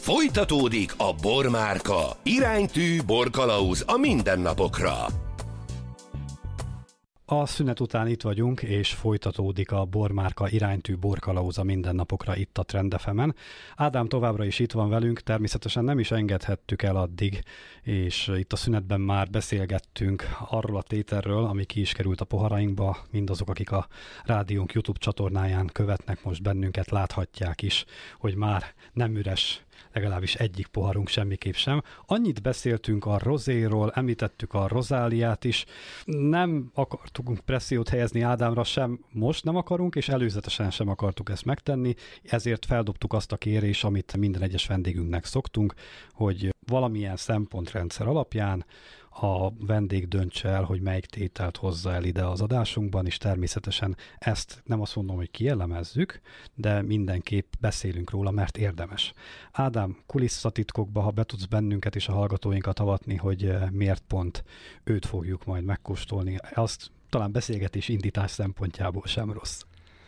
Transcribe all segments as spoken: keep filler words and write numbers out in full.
Folytatódik a Bormárka. Iránytű borkalauz a mindennapokra. A szünet után itt vagyunk, és folytatódik a Bormárka iránytű borkalauz a mindennapokra itt a Trend ef emen. Ádám továbbra is itt van velünk, természetesen nem is engedhettük el addig, és itt a szünetben már beszélgettünk arról a tételről, ami ki is került a poharainkba. Mindazok, akik a rádiónk YouTube csatornáján követnek most bennünket, láthatják is, hogy már nem üres legalábbis egyik poharunk semmiképp sem. Annyit beszéltünk a rozéról, említettük a rozáliát is. Nem akartunk pressziót helyezni Ádámra, sem most nem akarunk, és előzetesen sem akartuk ezt megtenni, ezért feldobtuk azt a kérést, amit minden egyes vendégünknek szoktunk, hogy valamilyen szempontrendszer alapján a vendég döntse el, hogy melyik tételt hozza el ide az adásunkban, és természetesen ezt nem azt mondom, hogy kielemezzük, de mindenképp beszélünk róla, mert érdemes. Ádám, kulisszatitkokba, ha be tudsz bennünket és a hallgatóinkat avatni, hogy miért pont őt fogjuk majd megkóstolni, azt talán beszélgetés indítás szempontjából sem rossz.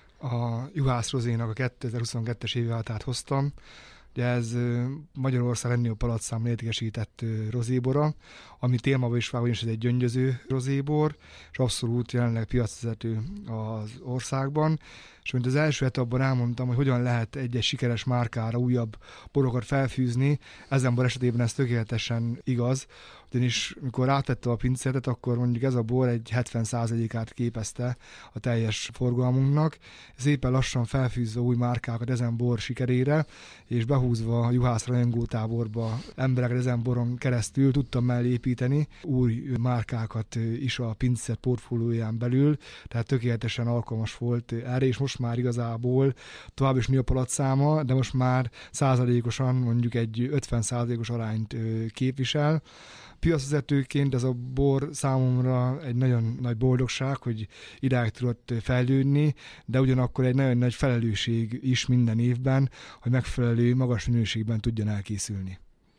A Juhász rozénak a kétezer-huszonkettes évváltát hoztam. Ugye ez Magyarország legnagyobb palatszámon értékesített rozébora, ami témában is vágó, és ez egy gyöngyöző rozébor, és abszolút jelenleg piacvezető az országban. És mint az első etapban elmondtam, hogy hogyan lehet egy-egy sikeres márkára újabb borokat felfűzni, ezen bor esetében ez tökéletesen igaz, ugyanis mikor átvettem a pincértet, akkor mondjuk ez a bor egy hetven százalékát képezte a teljes forgalmunknak, szépen lassan felfűzve új márkákat ezen bor sikerére, és behúzva a Juhász rajongótáborba embereket ezen boron keresztül tudtam mellé építeni új márkákat is a pincér portfólióján belül, tehát tökéletesen alkalmas volt erre, és most már igazából tovább is nő a palatszáma, de most már százalékosan mondjuk egy ötven százalékos arányt képvisel. Piacvezetőként ez a bor számomra egy nagyon nagy boldogság, hogy idáig tudott fejlődni, de ugyanakkor egy nagyon nagy felelősség is minden évben, hogy megfelelő, magas minőségben tudjon elkészülni.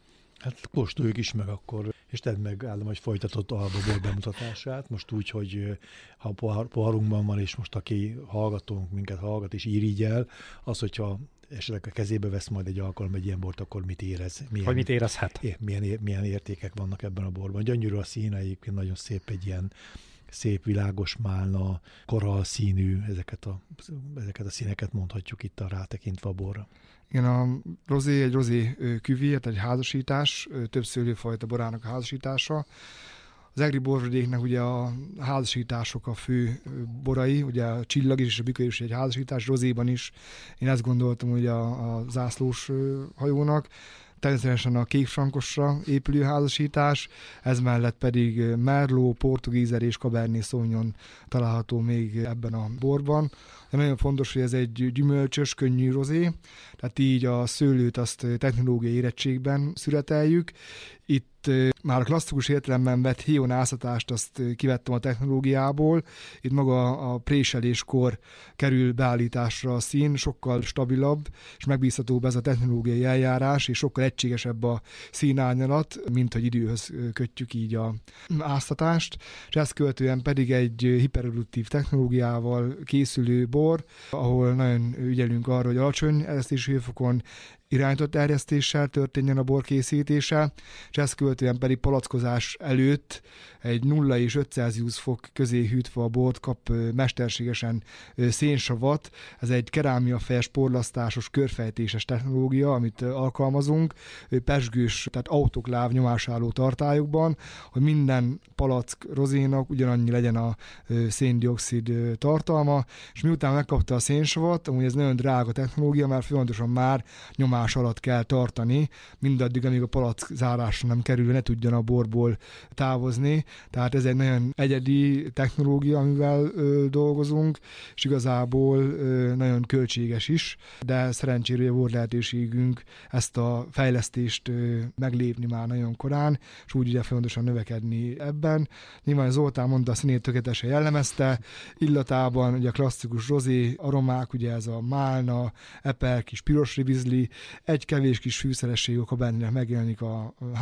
Hát kóstoljuk is meg akkor, és tedd meg, Ádám, hogy folytatott a bor bemutatását, most úgy, hogy ha pohar, poharunkban van, és most aki hallgatónk minket hallgat és irigyel, az, hogyha esetleg a kezébe vesz majd egy alkalom egy ilyen bort, akkor mit érez? Milyen, vagy mit érezhet? É, milyen, milyen értékek vannak ebben a borban. Gyönyörű a színe, egyébként nagyon szép, egy ilyen szép, világos málna, korall színű, ezeket a, ezeket a színeket mondhatjuk itt a rátekintve a borra. Igen, a rozé egy rozé küvé, egy házasítás, több szőlőfajta borának a házasítása. Az egri borvidéknek ugye a házasítások a fő borai, ugye a csillag is és a bükő is egy házasítás, rozéban is én ezt gondoltam ugye a, a zászlós hajónak. Természetesen a kékfrankosra épülő házasítás, ez mellett pedig Merlot, Portugízer és Cabernet Sauvignon található még ebben a borban. De nagyon fontos, hogy ez egy gyümölcsös, könnyű rozé, tehát így a szőlőt azt technológiai érettségben születeljük. Itt már a klasszikus értelemben vett héjonászatást azt kivettem a technológiából. Itt maga a préseléskor kerül beállításra a szín, sokkal stabilabb és megbízhatóbb ez a technológiai eljárás, és sokkal egységesebb a színárnyalat, mint hogy időhöz kötjük így a áztatást. És ezt követően pedig egy hiperreduktív technológiával készülő bor, ahol nagyon ügyelünk arra, hogy alacsony eresztési hőfokon irányított erjesztéssel történjen a bor készítése, és ezt követően pedig palackozás előtt egy nulla és öt Celsius fok közé hűtve a bort kap mesterségesen szénsavat. Ez egy kerámiafejes, porlasztásos, körfejtéses technológia, amit alkalmazunk, pezsgős, tehát autokláv nyomásálló tartályokban, hogy minden palack rozénak ugyanannyi legyen a széndioxid tartalma, és miután megkapta a szénsavat, amúgy ez nagyon drága technológia, mert folyamatosan már nyomás alatt kell tartani, mindaddig, amíg a palack zárásra nem kerül, ne tudjon a borból távozni. Tehát ez egy nagyon egyedi technológia, amivel ö, dolgozunk, és igazából ö, nagyon költséges is, de szerencsére volt lehetőségünk ezt a fejlesztést ö, meglépni már nagyon korán, és úgy ugye folyamatosan növekedni ebben. Nyilván Zoltán mondta, a színét tökéletesen jellemezte, illatában ugye a klasszikus rozé aromák, ugye ez a málna, eper, kis piros ribizli, egy kevés kis fűszeresség a Cabernet megjelenik a háttérben,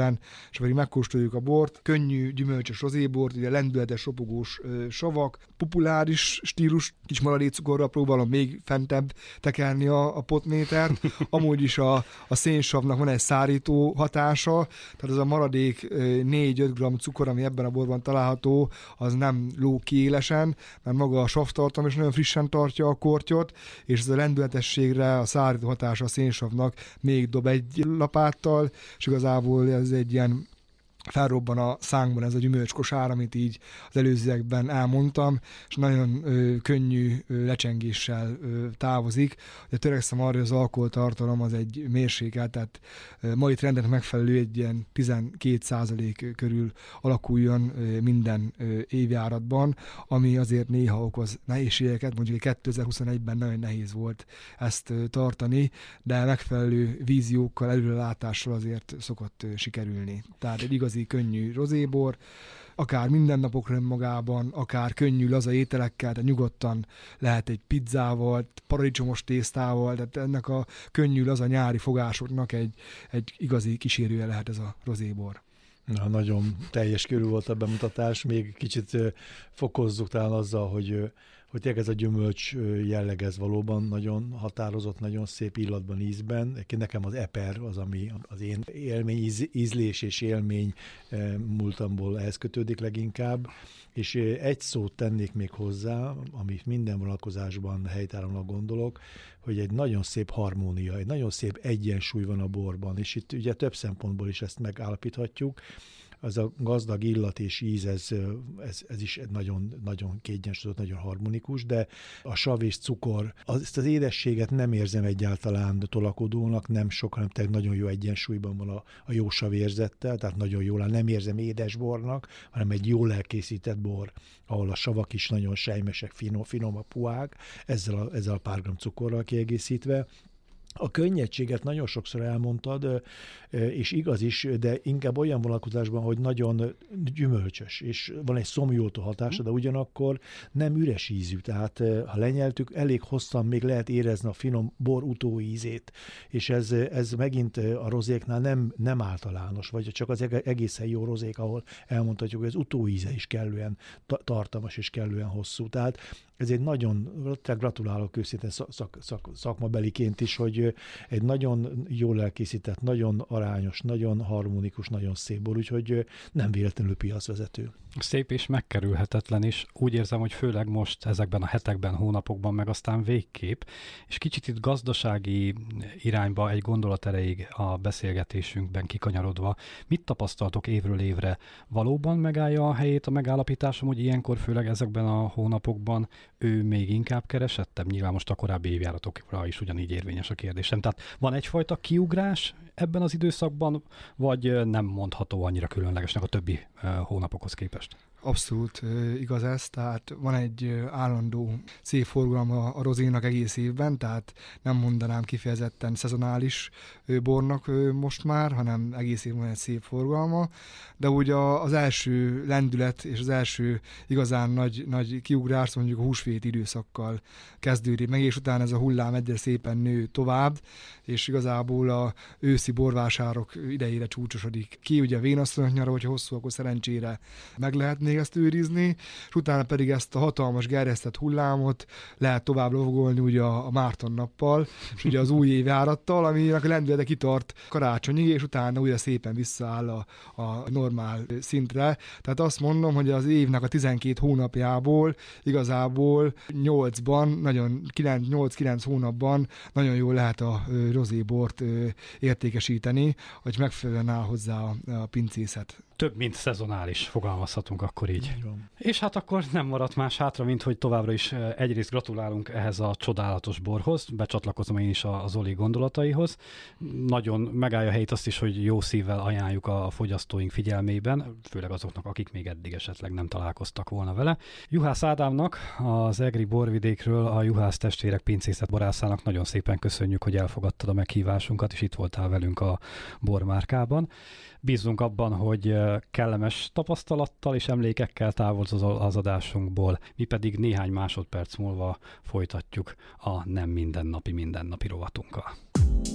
ízben, és pedig megkóstoljuk a bort. Könnyű, gyümölcsös rozébort, ugye lendületes, ropogós ö, savak, populáris stílus, kis maradékcukorral próbálom még fentebb tekerni a, a potmétert. Amúgy is a, a szénsavnak van egy szárító hatása, tehát ez a maradék négy-öt gramm cukor, ami ebben a borban található, az nem ló ki élesen, mert maga a savtartalom is nagyon frissen tartja a kortyot, és ez a lendületességre, a szárító hatása a szénsavnak még dob egy lapáttal, és igazából ez egy ilyen felrobban a szánkban ez a gyümölcskosár, amit így az előzőekben elmondtam, és nagyon ö, könnyű ö, lecsengéssel ö, távozik. De törekszem arra, hogy az alkoholtartalom az egy mérsékelt, tehát ö, mai trendnek megfelelő egy ilyen tizenkét százalék körül alakuljon ö, minden ö, évjáratban, ami azért néha okoz nehézségeket, mondjuk kétezer-huszonegyben nagyon nehéz volt ezt ö, tartani, de megfelelő víziókkal, előrelátással azért szokott ö, sikerülni. Tehát egy igazi könnyű rozébor, akár mindennapokra magában, akár könnyű laza ételekkel, de nyugodtan lehet egy pizzával, paradicsomos tésztával, tehát ennek a könnyű laza nyári fogásoknak egy, egy igazi kísérője lehet ez a rozébor. Na, nagyon teljes körül volt a bemutatás, még kicsit fokozzuk talán azzal, hogy hogy tényleg ez a gyümölcs jelleg, ez valóban nagyon határozott, nagyon szép illatban, ízben. Nekem az eper az, ami az én élmény, íz, ízlés és élmény múltamból ehhez kötődik leginkább. És egy szót tennék még hozzá, amit minden vonatkozásban helytállónak gondolok, hogy egy nagyon szép harmónia, egy nagyon szép egyensúly van a borban, és itt ugye több szempontból is ezt megállapíthatjuk. Az a gazdag illat és íz, ez, ez, ez is nagyon, nagyon kiegyensúlyozott, nagyon harmonikus, de a sav és cukor, az, ezt az édességet nem érzem egyáltalán tolakodónak, nem sok, hanem tényleg nagyon jó egyensúlyban van a, a jó savérzettel, tehát nagyon jól, nem érzem édes bornak, hanem egy jól elkészített bor, ahol a savak is nagyon sejmesek, finom, finom a puhák, ezzel a, ezzel a pár gram cukorral kiegészítve. A könnyedséget nagyon sokszor elmondtad, és igaz is, de inkább olyan vonalkozásban, hogy nagyon gyümölcsös, és van egy szomjótó hatása, de ugyanakkor nem üres ízű, tehát ha lenyeltük, elég hosszan még lehet érezni a finom bor utóízét, és ez, ez megint a rozéknál nem, nem általános, vagy csak az egészen jó rozék, ahol elmondhatjuk, hogy az utóíze is kellően tartalmas és kellően hosszú. Tehát ez egy nagyon, gratulálok őszintén szak, szak, szakmabeliként is, hogy egy nagyon jól elkészített, nagyon arányos, nagyon harmonikus, nagyon szép bor, úgyhogy nem véletlenül piacvezető. Szép és megkerülhetetlen is. Úgy érzem, hogy főleg most ezekben a hetekben, hónapokban, meg aztán végképp, és kicsit itt gazdasági irányba egy gondolat erejéig a beszélgetésünkben kikanyarodva. Mit tapasztaltok évről évre? Valóban megállja a helyét a megállapításom, hogy ilyenkor főleg ezekben a hónapokban ő még inkább keresettebb? Nyilván most a korábbi évjáratokra is ugyanígy érvényes a kérdésem. Tehát van egyfajta kiugrás ebben az időszakban, vagy nem mondható annyira különlegesnek a többi hónapokhoz képest? Abszolút igaz ez, tehát van egy állandó szép forgalma a rozénak egész évben, tehát nem mondanám kifejezetten szezonális bornak most már, hanem egész évben van egy szép forgalma, de ugye az első lendület és az első igazán nagy, nagy kiugrás mondjuk a húsvét időszakkal kezdődik meg, és utána ez a hullám egyre szépen nő tovább, és igazából a őszi borvásárok idejére csúcsosodik ki, ugye a vénasszonyok nyara, hogyha hosszú, akkor szerencsére meg lehet még ezt őrizni, és utána pedig ezt a hatalmas gerjesztett hullámot lehet tovább lovagolni ugye a, a Márton nappal, és ugye az új évjárattal, aminek a lendülete kitart karácsonyig, és utána újra szépen visszaáll a, a normál szintre. Tehát azt mondom, hogy az évnek a tizenkét hónapjából igazából nyolcban, nagyon nyolc-kilenc hónapban nagyon jól lehet a rozébort értékesíteni, hogy megfelelően áll hozzá a, a pincészet. Több, mint szezonális, fogalmazhatunk akkor így. És hát akkor nem maradt más hátra, mint hogy továbbra is egyrészt gratulálunk ehhez a csodálatos borhoz, becsatlakozom én is a Zoli gondolataihoz. Nagyon megállja a helyét azt is, hogy jó szívvel ajánljuk a fogyasztóink figyelmében, főleg azoknak, akik még eddig esetleg nem találkoztak volna vele. Juhász Ádámnak, az Egri borvidékről, a Juhász testvérek pincészet borászának nagyon szépen köszönjük, hogy elfogadtad a meghívásunkat, és itt voltál velünk a bormárkában. Bízunk abban, hogy kellemes tapasztalattal és emlékekkel távozol az adásunkból, mi pedig néhány másodperc múlva folytatjuk a nem mindennapi mindennapi rovatunkkal.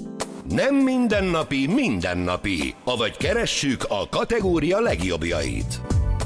Nem mindennapi, mindennapi. Avagy keressük a kategória legjobbjait.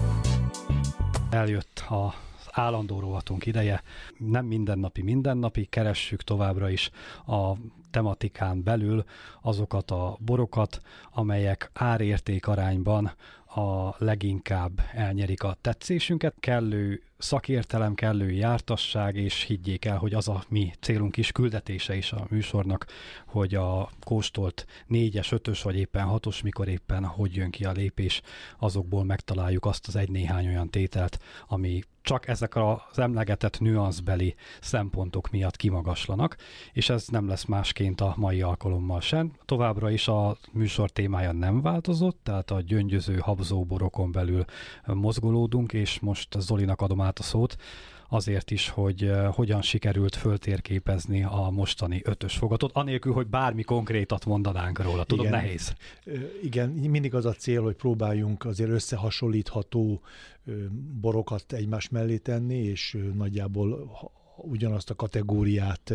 Eljött a állandó rovatunk ideje. Nem mindennapi, mindennapi, keressük továbbra is a tematikán belül azokat a borokat, amelyek árérték arányban a leginkább elnyerik a tetszésünket. Kellő szakértelem, kellő jártasság, és higgyék el, hogy az a mi célunk is, küldetése is a műsornak, hogy a kóstolt négyes, ötös vagy éppen hatos, mikor éppen hogy jön ki a lépés, azokból megtaláljuk azt az egy-néhány olyan tételt, ami csak ezek az emlegetett nüanszbeli szempontok miatt kimagaslanak, és ez nem lesz másként a mai alkalommal sem. Továbbra is a műsor témája nem változott, tehát a gyöngyöző habzóborokon belül mozgolódunk, és most Zolinak adom át a szót, azért is, hogy uh, hogyan sikerült föltérképezni a mostani ötös fogatot, anélkül, hogy bármi konkrétat mondanánk róla. Tudom, igen, nehéz. Igen, mindig az a cél, hogy próbáljunk azért összehasonlítható borokat egymás mellé tenni, és nagyjából ugyanazt a kategóriát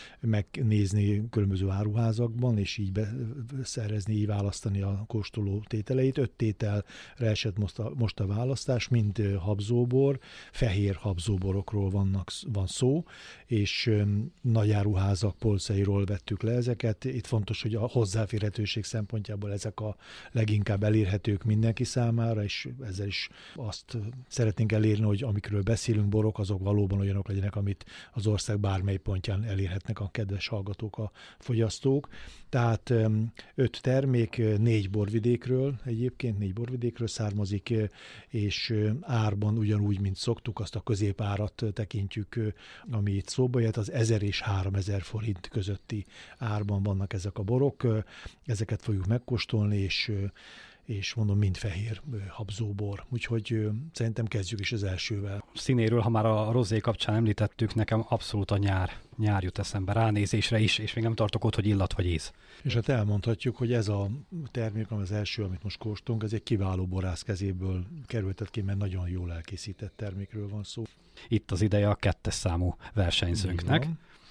megnézni különböző áruházakban, és így beszerezni, így választani a kóstoló tételeit. Öt tételre esett most a, most a választás, mind habzóbor, fehér habzóborokról vannak, van szó, és nagy áruházak polcairól vettük le ezeket. Itt fontos, hogy a hozzáférhetőség szempontjából ezek a leginkább elérhetők mindenki számára, és ezzel is azt szeretnénk elérni, hogy amikről beszélünk, borok, azok valóban olyanok legyenek, amit az ország bármely pontján elérhetnek a kedves hallgatók, a fogyasztók. Tehát öt termék, négy borvidékről egyébként, négy borvidékről származik, és árban ugyanúgy, mint szoktuk, azt a középárat tekintjük, ami itt szóba jött, az ezer és háromezer forint közötti árban vannak ezek a borok. Ezeket fogjuk megkóstolni, és és mondom, mind fehér habzóbor. Úgyhogy ö, szerintem kezdjük is az elsővel. Színéről, ha már a rozé kapcsán említettük, nekem abszolút a nyár, nyár jut eszembe ránézésre is, és még nem tartok ott, hogy illat vagy íz. És hát elmondhatjuk, hogy ez a termék, az első, amit most kóstolunk, ez egy kiváló borász kezéből kerültet ki, mert nagyon jól elkészített termékről van szó. Itt az ideje a kettes számú versenyzőnknek.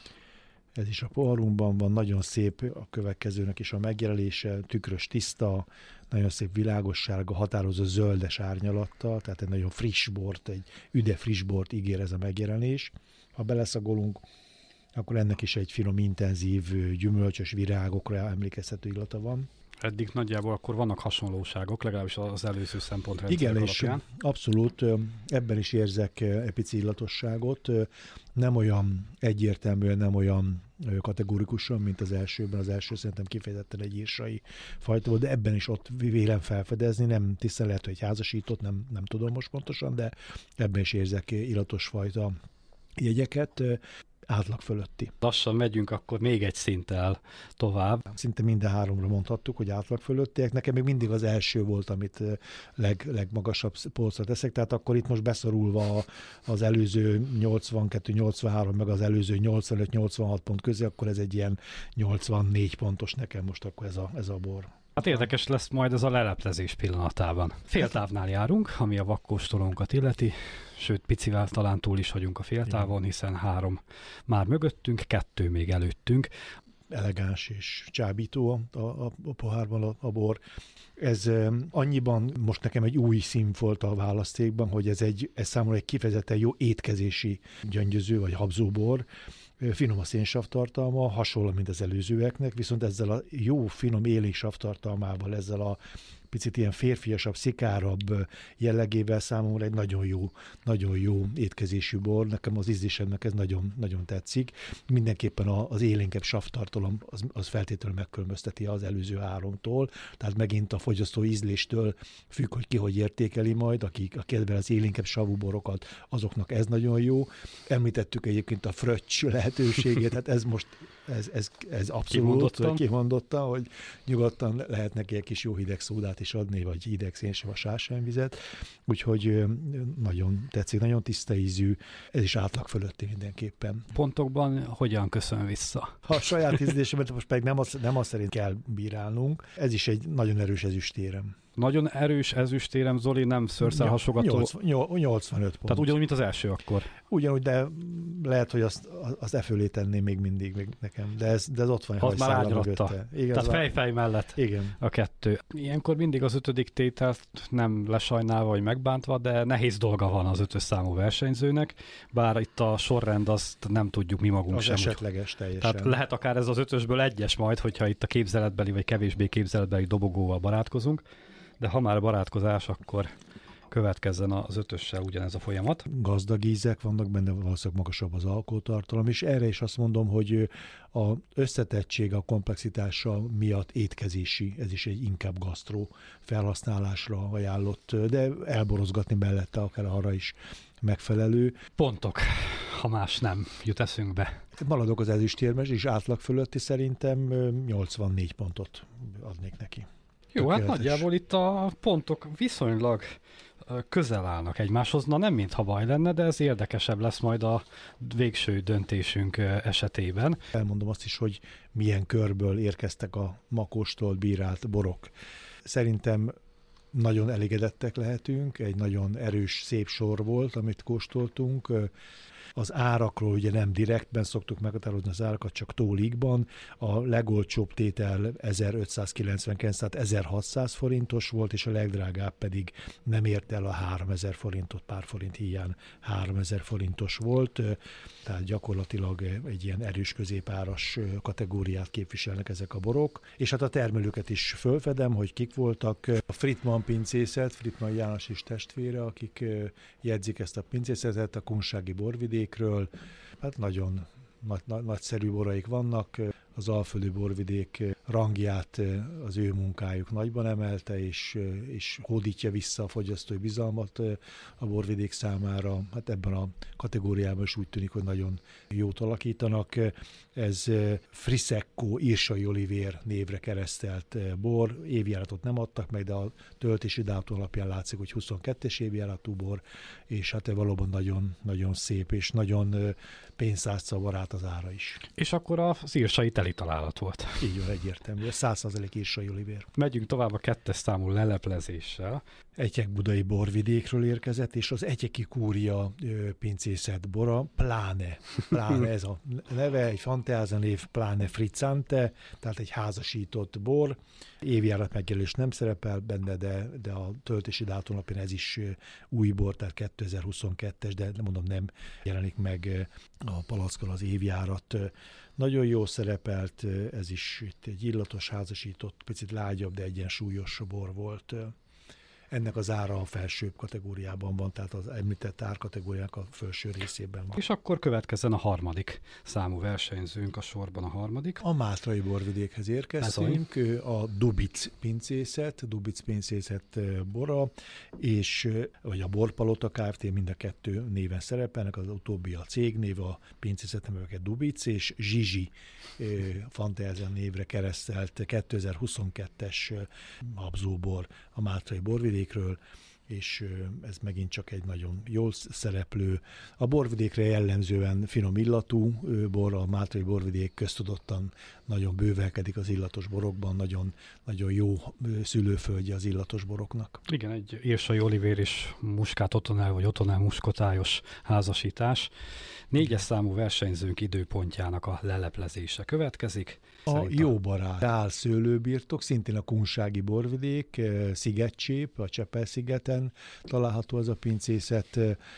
Ez is a poharunkban van, nagyon szép a következőnek is a megjelenése, tükrös tiszta, nagyon szép világossága, határozó zöldes árnyalattal, tehát egy nagyon friss bort, egy üde friss bort ígér ez a megjelenés. Ha beleszagolunk, akkor ennek is egy finom, intenzív, gyümölcsös virágokra emlékeztető illata van. Eddig nagyjából akkor vannak hasonlóságok, legalábbis az előző szempontrendszer alapján. Igen, alapján. És abszolút ebben is érzek egy pici illatosságot. Nem olyan egyértelműen, nem olyan kategórikusan, mint az elsőben. Az első szerintem kifejezetten egy írsai fajta volt, de ebben is ott vélem felfedezni, nem tisztán lehet, hogy házasított, nem, nem tudom most pontosan, de ebben is érzek illatos fajta jegyeket. Átlag fölötti. Lassan megyünk akkor még egy szinttel tovább. Szinte minden háromra mondhattuk, hogy átlag fölöttiek. Nekem még mindig az első volt, amit leg, legmagasabb polcra teszek, tehát akkor itt most beszorulva az előző nyolcvankettő nyolcvanhárom, meg az előző nyolcvanöt nyolcvanhat pont közé, akkor ez egy ilyen nyolcvannégy pontos nekem most akkor ez a, ez a bor. Hát érdekes lesz majd ez a leleplezés pillanatában. Féltávnál járunk, ami a vakkóstolónkat illeti, sőt picivel talán túl is vagyunk a féltávon, hiszen három már mögöttünk, kettő még előttünk. Elegáns és csábító a, a, a pohárban a, a bor. Ez um, annyiban most nekem egy új szín volt a választékban, hogy ez, egy, ez számomra egy kifejezetten jó étkezési gyöngyöző vagy habzóbor. Finom a szénsav tartalma, hasonló, mint az előzőeknek, viszont ezzel a jó, finom élénk sav tartalmával, ezzel a picit ilyen férfiasabb, szikárabb jellegével számomra egy nagyon jó, nagyon jó étkezésű bor. Nekem az ízlésemnek ez nagyon, nagyon tetszik. Mindenképpen az élénkebb savtartalom az, az feltétlenül megkülönbözteti az előző háromtól, tehát megint a fogyasztó ízléstől függ, hogy ki hogy értékeli majd, akik a kedvel az élénkebb savú borokat, azoknak ez nagyon jó. Említettük egyébként a fröccs lehetőségét, hát ez most ez, ez, ez abszolút kimondottan, hogy nyugodtan lehet neki egy kis jó hideg szódát is adni, vagy hideg szénsav, sásványvizet. Úgyhogy nagyon tetszik, nagyon tiszta ízű, ez is átlag fölötti mindenképpen. Pontokban hogyan köszön vissza? Ha a saját ízlésemet most pedig nem azt, nem azt szerint kell bírálnunk, ez is egy nagyon erős ezüstérem. Nagyon erős ezüstérem, Zoli, nem szőrszálhasogató. nyolcvanöt pont. Tehát ugyanúgy, mint az első akkor. Ugyanúgy, de lehet, hogy azt, azt e fölé tenném még mindig még nekem, de ez, de ez ott van egy az már hajszála árnyalatta. Tehát fejfej mellett igen. A kettő. Ilyenkor mindig az ötödik tételt nem lesajnálva vagy megbántva, de nehéz dolga van az ötös számú versenyzőnek, bár itt a sorrend azt nem tudjuk mi magunk az sem. esetleges teljesen. Tehát lehet akár ez az ötösből egyes majd, hogyha itt a képzeletbeli vagy kevésbé képzeletbeli dobogóval barátkozunk, de ha már barátkozás, akkor következzen az ötössel ugyanez a folyamat. Gazdag ízek vannak benne, valószínűleg magasabb az alkoholtartalom, és erre is azt mondom, hogy az összetettség, a komplexitása miatt étkezési, ez is egy inkább gasztró felhasználásra ajánlott, de elborozgatni mellette akár arra is megfelelő. Pontok, ha más nem jut eszünkbe. Maradok az ezüstérmes, és átlag fölötti szerintem nyolcvannégy pontot adnék neki. Jó, tökéletes. Hát nagyjából itt a pontok viszonylag közel állnak egymáshoz. Na nem mintha baj lenne, de ez érdekesebb lesz majd a végső döntésünk esetében. Elmondom azt is, hogy milyen körből érkeztek a ma kóstolt, bírált borok. Szerintem nagyon elégedettek lehetünk, egy nagyon erős, szép sor volt, amit kóstoltunk. Az árakról ugye nem direktben szoktuk meghatározni az árakat, csak tólikban. A legolcsóbb tétel ezerötszázkilencvenkilenc, tehát ezerhatszáz forintos volt, és a legdrágább pedig nem ért el a háromezer forintot, pár forint híján háromezer forintos volt. Tehát gyakorlatilag egy ilyen erős középáras kategóriát képviselnek ezek a borok. És hát a termelőket is fölfedem, hogy kik voltak. A Frittmann pincészet, Frittmann János és testvére, akik jegyzik ezt a pincészetet, a kunsági borvidékről. Hát nagyon nagy, nagy, nagyszerű boraik vannak. Az alföldi borvidék rangját az ő munkájuk nagyban emelte, és, és hódítja vissza a fogyasztói bizalmat a borvidék számára. Hát ebben a kategóriában is úgy tűnik, hogy nagyon jót alakítanak. Ez Frisekko Irsai Olivér névre keresztelt bor. Évjáratot nem adtak meg, de a töltési dátum alapján látszik, hogy huszonkettes évjáratú bor, és hát valóban nagyon, nagyon szép, és nagyon pénztárca barát az ára is. És akkor az Irsai teli találat volt. Így van, egyértelmű. száz százalék Irsai Olivér. Megyünk tovább a kettes számú leleplezéssel. Egyek-budai borvidékről érkezett, és az Egyeki Kúria ö, pincészet bora, Pláne. Pláne ez a neve, egy fantáza név, Pláne Frizzante, tehát egy házasított bor. Évjárat megjelölés nem szerepel benne, de, de a töltési dátum alapján ez is új bor, tehát kétezer-huszonkettes, de mondom, nem jelenik meg a palackon az évjárat. Nagyon jó szerepelt, ez is itt egy illatos, házasított, picit lágyabb, de egyensúlyos bor volt. Ennek az ára a felsőbb kategóriában van, tehát az említett árkategóriának a felső részében van. És akkor következzen a harmadik számú versenyzőnk, a sorban a harmadik. A mátrai borvidékhez érkeztünk, a Dubic pincészet, Dubic pincészet bora, és vagy a Borpalota Kft. Mind a kettő néven szerepelnek, az utóbbi a cégnév, a pincészet neveket Dubic, és Zsizsi fantázia névre keresztelt kétezer-huszonkettes habzóbor a mátrai borvidékről, és ez megint csak egy nagyon jól szereplő. A borvidékre jellemzően finom illatú bor, a mátrai borvidék köztudottan nagyon bővelkedik az illatos borokban, nagyon, nagyon jó szülőföldje az illatos boroknak. Igen, egy Irsai Olivér és Muskát Otonel vagy Otonel muskotályos házasítás. Négyes számú versenyzőnk időpontjának a leleplezése következik. A Szerintem... Jó Barát Gál szőlőbirtok, szintén a kunsági borvidék, Szigetcsép, a Csepel-szigeten található az a pincészet,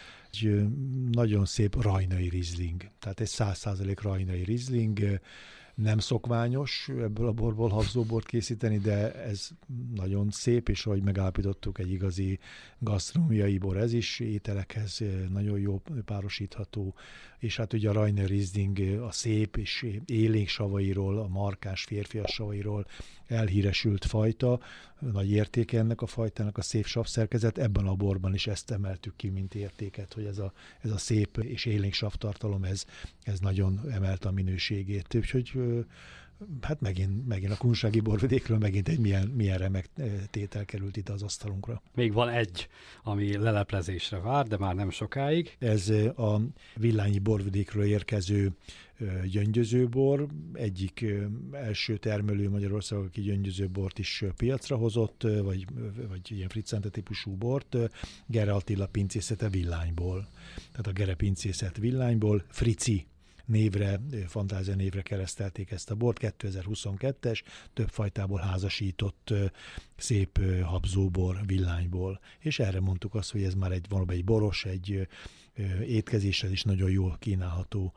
egy nagyon szép rajnai rizling, tehát egy száz százalék rajnai rizling, nem szokványos ebből a borból habzóbort készíteni, de ez nagyon szép, és ahogy megállapítottuk, egy igazi gasztronómiai bor ez is, ételekhez nagyon jó párosítható, és hát ugye a Rajner Riesling a szép és élénk savairól, a markás férfias savairól elhíresült fajta, nagy értéke ennek a fajtának a szép savszerkezet, ebben a borban is ezt emeltük ki, mint értéket, hogy ez a, ez a szép és élénk savtartalom, ez, ez nagyon emelte a minőségét. Úgyhogy hát megint, megint a kunsági borvidékről megint egy milyen, milyen remek tétel került itt az asztalunkra. Még van egy, ami leleplezésre vár, de már nem sokáig. Ez a Villányi borvidékről érkező gyöngyözőbor, egyik első termelő Magyarországon, aki gyöngyözőbort is piacra hozott, vagy, vagy ilyen friccente típusú bort, Gere Attila pincészete Villányból. Tehát a Gere pincészet Villányból, Frici névre, fantázia névre keresztelték ezt a bort, kétezer-huszonkettes, több fajtából házasított szép habzóbor Villányból. És erre mondtuk azt, hogy ez már egy valóban egy boros, egy étkezéssel is nagyon jól kínálható,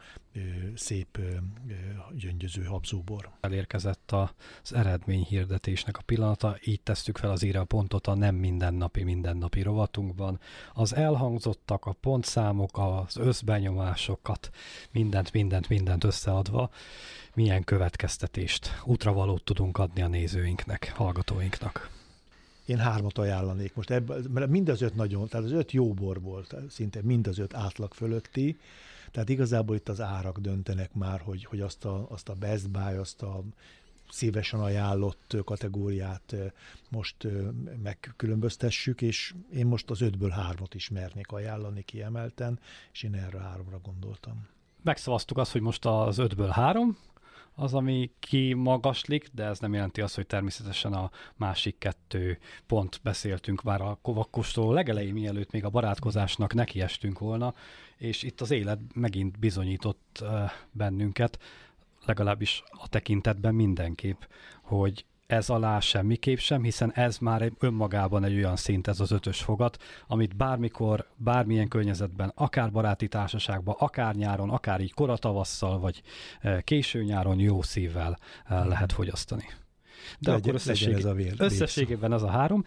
szép gyöngyöző habzóbor. Elérkezett az eredményhirdetésnek a pillanata, így tesszük fel az írja pontot a nem mindennapi mindennapi rovatunkban. Az elhangzottak, a pontszámok, az összbenyomásokat, mindent, mindent, mindent összeadva, milyen következtetést, útravalót tudunk adni a nézőinknek, hallgatóinknak. Én hármat ajánlanék most, ebből, mert mind az öt nagyon, tehát az öt jó bor volt, szinte mind az öt átlag fölötti, tehát igazából itt az árak döntenek már, hogy, hogy azt, a, azt a best buy, azt a szívesen ajánlott kategóriát most megkülönböztessük, és én most az ötből hármat is mernék ajánlani kiemelten, és én erre háromra gondoltam. Megszavaztuk azt, hogy most az ötből három, az, ami kimagaslik, de ez nem jelenti azt, hogy természetesen a másik kettő pont beszéltünk már a kovakkostól legelején, mielőtt még a barátkozásnak nekiestünk volna, és itt az élet megint bizonyított uh, bennünket, legalábbis a tekintetben mindenképp, hogy ez alá semmiképp sem, hiszen ez már önmagában egy olyan szint, ez az ötös fogat, amit bármikor, bármilyen környezetben, akár baráti társaságban, akár nyáron, akár így koratavasszal, vagy késő nyáron jó szívvel lehet fogyasztani. De legyen, akkor összesség... ez a vér, összességében ez a három.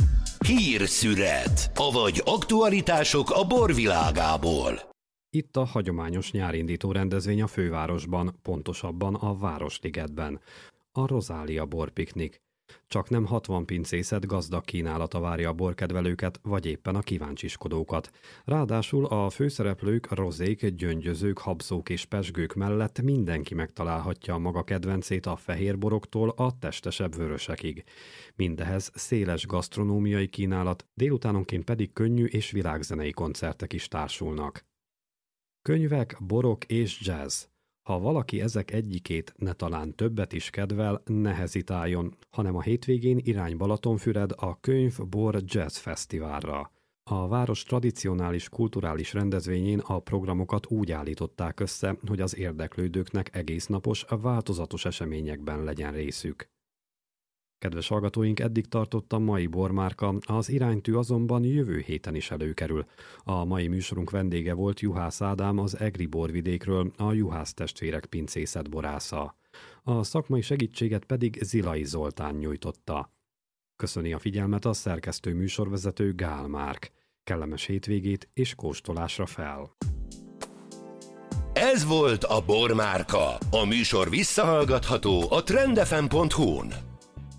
Hírszünet, avagy aktualitások a borvilágából. Itt a hagyományos nyárindító rendezvény a fővárosban, pontosabban a Városligetben. A Rozália borpiknik. Csak nem hatvan pincészet gazdag kínálata várja a borkedvelőket, vagy éppen a kíváncsiskodókat. Ráadásul a főszereplők, rozék, gyöngyözők, habzók és pezsgők mellett mindenki megtalálhatja a maga kedvencét a fehérboroktól a testesebb vörösekig. Mindehez széles gasztronómiai kínálat, délutánonként pedig könnyű és világzenei koncertek is társulnak. Könyvek, borok és jazz. Ha valaki ezek egyikét, ne talán többet is kedvel, ne hezitáljon, hanem a hétvégén irány Balatonfüred a Könyv Bor Jazz Fesztiválra. A város tradicionális kulturális rendezvényén a programokat úgy állították össze, hogy az érdeklődőknek egésznapos, változatos eseményekben legyen részük. Kedves hallgatóink, eddig tartott a mai bormárka, az iránytű azonban jövő héten is előkerül. A mai műsorunk vendége volt Juhász Ádám, az Egri borvidékről, a Juhász testvérek pincészet borásza. A szakmai segítséget pedig Zilai Zoltán nyújtotta. Köszöni a figyelmet a szerkesztő műsorvezető Gál Márk. Kellemes hétvégét és kóstolásra fel! Ez volt a Bormárka. A műsor visszahallgatható a trend f m pont hu-n.